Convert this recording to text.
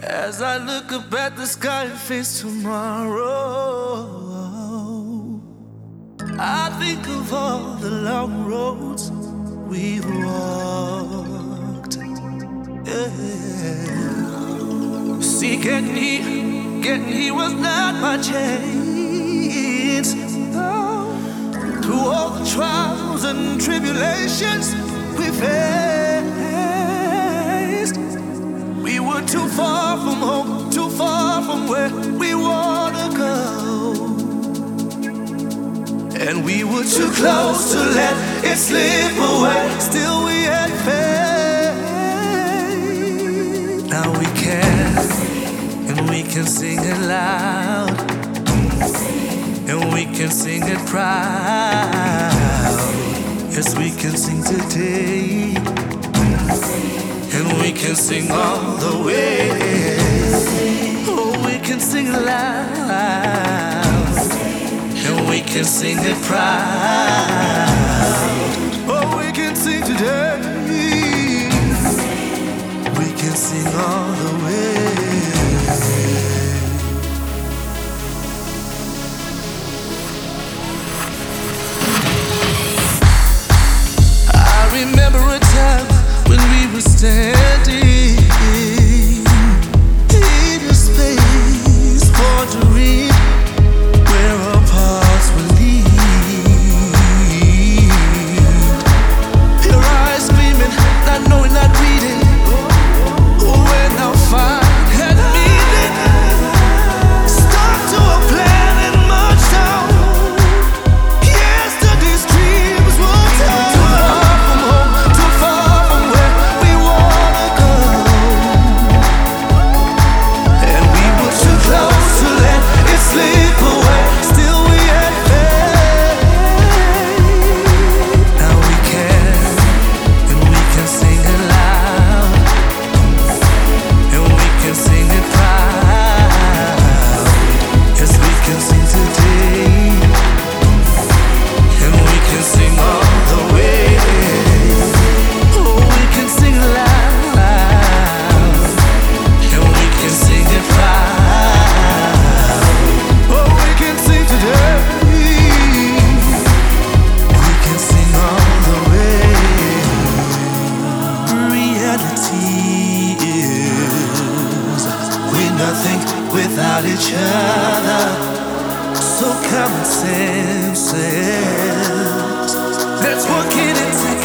As I look up at the sky and face tomorrow, I think of all the long roads we've walked. Yeah. See, getting here was not my chance. No. Through all the trials and tribulations we faced, we were too far from home, too far from where we want to go. And we were too close to let it slip away. Still we had faith. Now we can, and we can sing it loud, and we can sing it proud. Yes, we can sing today, and we can sing all the way. Oh, we can sing it loud, and we can sing it proud. Oh, we can sing today, we can sing all the way. Remember a time when we were standing in a space wondering where our paths would lead. Your eyes gleaming, not knowing, not reading when our fight had meaning. Stuck to a plan and marched on. Yesterday's dreams were told. Nothing without each other. So common sense says, let's work it and take